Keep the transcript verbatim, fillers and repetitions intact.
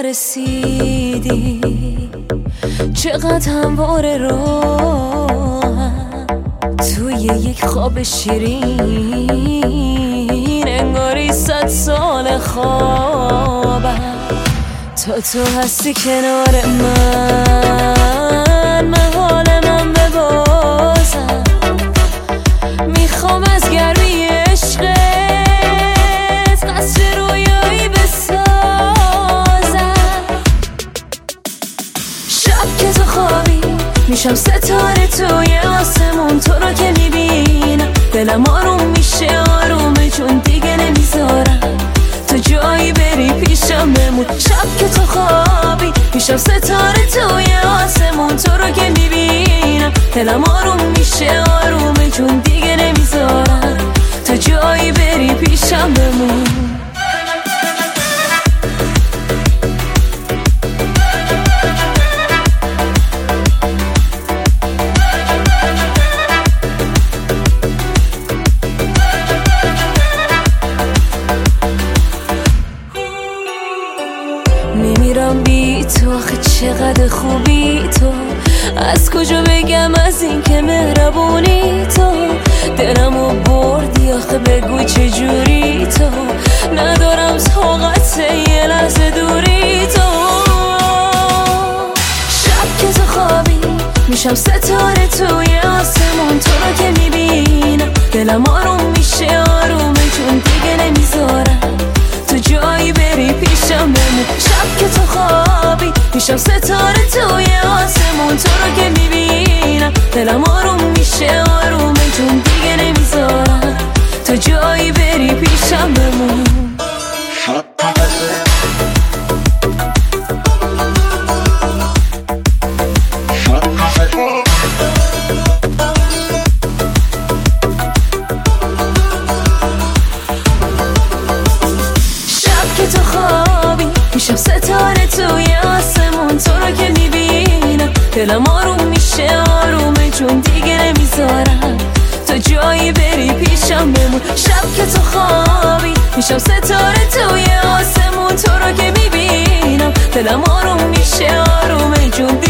رسیدی، چقدر همواره راهم توی یک خواب شیرین، انگاری صد سال خوابم تا تو هستی کنار من. من حال من ببازم، میخوام از گرمی عشقت قصر رویایی بسازم. شب که تو خوابی میشم ستاره توی آسمون، تو رو که میبینم دلم آروم میشه آرومه، چون دیگه نمیذارم تو جایی بری پیشم بمون. شب که تو خوابی میشم ستاره توی آسمون، تو رو که میبینم دلم آروم میشه آرومه، چون دیگه نمیذارم تو جایی بری پیشم بمون. نمیرم بی تو، آخه چقدر خوبی تو، از کجا بگم از این که مهربونی تو، دلمو بردی آخه بگو چجوری تو، ندارم طاقت یه لحظه دوری تو. شب که تو خوابی میشم ستاره توی آسمون، تو رو که میبینم دلم آروم میشه آرومه، چون دیگه نمیذارم تو جایی بری پیشم بمون. شب که تو خوابی میشم ستاره توی آسمون، تو رو که میبینم دلم آروم میشه آرومه، چون دیگه نمیذارم تو جایی بری پیشم بمون. تو خوابی میشم ستاره توی آسمون، تو رو که میبینم دلم آروم میشه آرومه، چون دیگه نمیذارم تو جایی بری پیشم بمون. شب که تو خوابی میشم ستاره توی آسمون، تو رو که میبینم دلم آروم میشه آرومه، چون